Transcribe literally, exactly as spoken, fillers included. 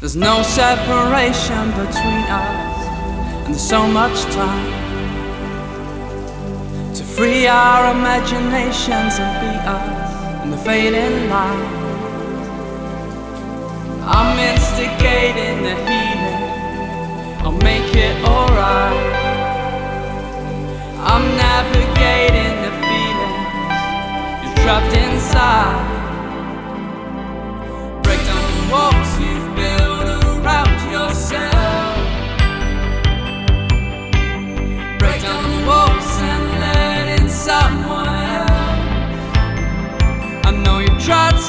There's no separation between us, and there's so much time to free our imaginations and be us in the fading light. I'm instigating the healing, I'll make it alright. I'm navigating the feelings you're trapped inside. Break down the walls you've built around yourself. Break down the walls and let in someone else. I know you tried